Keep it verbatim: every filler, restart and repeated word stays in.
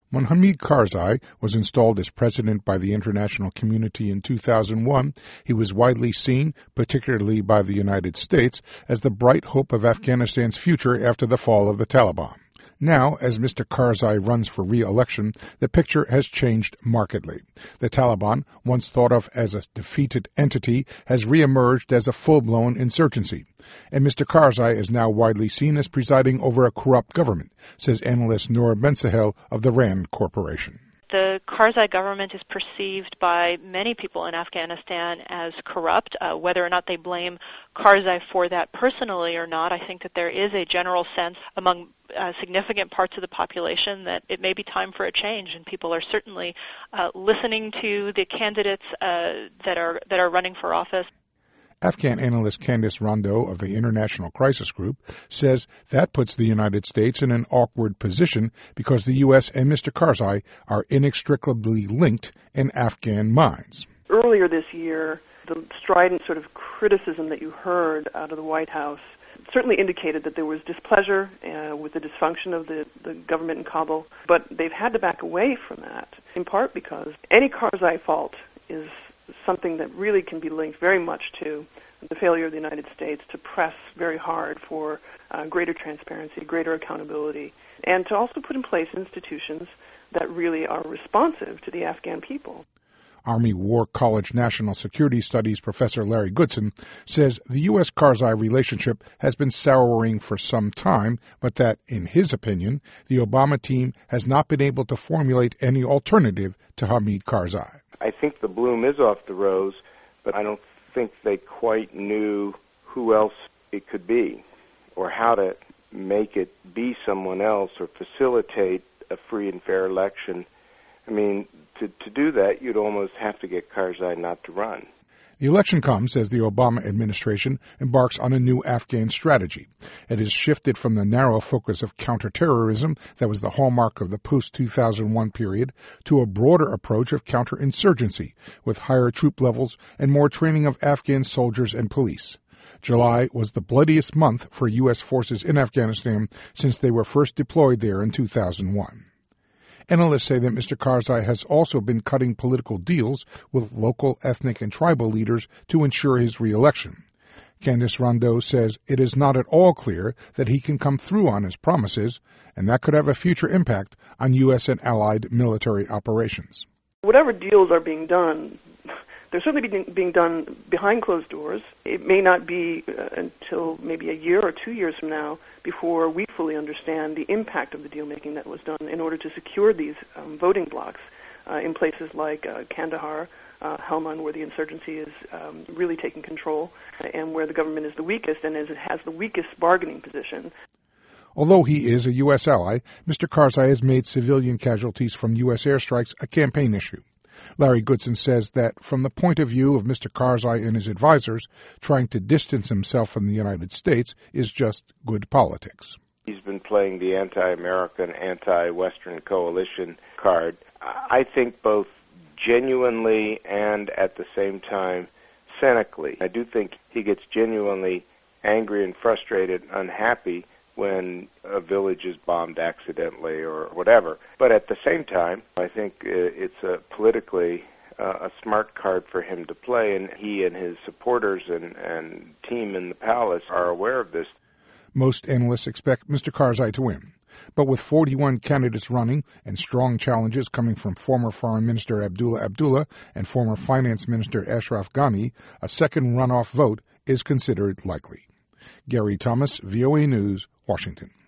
When Hamid Karzai was installed as president by the international community in two thousand one, he was widely seen, particularly by the United States, as the bright hope of Afghanistan's future after the fall of the Taliban. Now, as Mister Karzai runs for re-election, the picture has changed markedly. The Taliban, once thought of as a defeated entity, has re-emerged as a full-blown insurgency. And Mister Karzai is now widely seen as presiding over a corrupt government, says analyst Noura Bensahel of the RAND Corporation. The Karzai government is perceived by many people in Afghanistan as corrupt. Uh, whether or not they blame Karzai for that personally or not, I think that there is a general sense among uh, significant parts of the population that it may be time for a change, and people are certainly uh, listening to the candidates uh, that are that are running for office. Afghan analyst Candice Rondeau of the International Crisis Group says that puts the United States in an awkward position because the U S and Mister Karzai are inextricably linked in Afghan minds. Earlier this year, the strident sort of criticism that you heard out of the White House certainly indicated that there was displeasure uh, with the dysfunction of the, the government in Kabul, but they've had to back away from that, in part because any Karzai fault is something that really can be linked very much to the failure of the United States to press very hard for uh, greater transparency, greater accountability, and to also put in place institutions that really are responsive to the Afghan people. Army War College National Security Studies professor Larry Goodson says the U S Karzai relationship has been souring for some time, but that, in his opinion, the Obama team has not been able to formulate any alternative to Hamid Karzai. I think the bloom is off the rose, but I don't think they quite knew who else it could be or how to make it be someone else or facilitate a free and fair election. I mean, to, to do that, you'd almost have to get Karzai not to run. The election comes as the Obama administration embarks on a new Afghan strategy. It has shifted from the narrow focus of counterterrorism that was the hallmark of the post two thousand one period to a broader approach of counterinsurgency, with higher troop levels and more training of Afghan soldiers and police. July was the bloodiest month for U S forces in Afghanistan since they were first deployed there in two thousand one. Analysts say that Mister Karzai has also been cutting political deals with local ethnic and tribal leaders to ensure his re-election. Candice Rondeau says it is not at all clear that he can come through on his promises, and that could have a future impact on U S and allied military operations. Whatever deals are being done, they're certainly being, being done behind closed doors. It may not be uh, until maybe a year or two years from now before we fully understand the impact of the deal-making that was done in order to secure these um, voting blocks uh, in places like uh, Kandahar, uh, Helmand, where the insurgency is um, really taking control, and where the government is the weakest and is, it has the weakest bargaining position. Although he is a U S ally, Mister Karzai has made civilian casualties from U S airstrikes a campaign issue. Larry Goodson says that from the point of view of Mister Karzai and his advisors, trying to distance himself from the United States is just good politics. He's been playing the anti-American, anti-Western coalition card, I think both genuinely and at the same time cynically. I do think he gets genuinely angry and frustrated, unhappy when a village is bombed accidentally or whatever. But at the same time, I think it's a politically uh, a smart card for him to play, and he and his supporters and, and team in the palace are aware of this. Most analysts expect Mister Karzai to win. But with forty-one candidates running and strong challenges coming from former Foreign Minister Abdullah Abdullah and former Finance Minister Ashraf Ghani, a second runoff vote is considered likely. Gary Thomas, V O A News, Washington.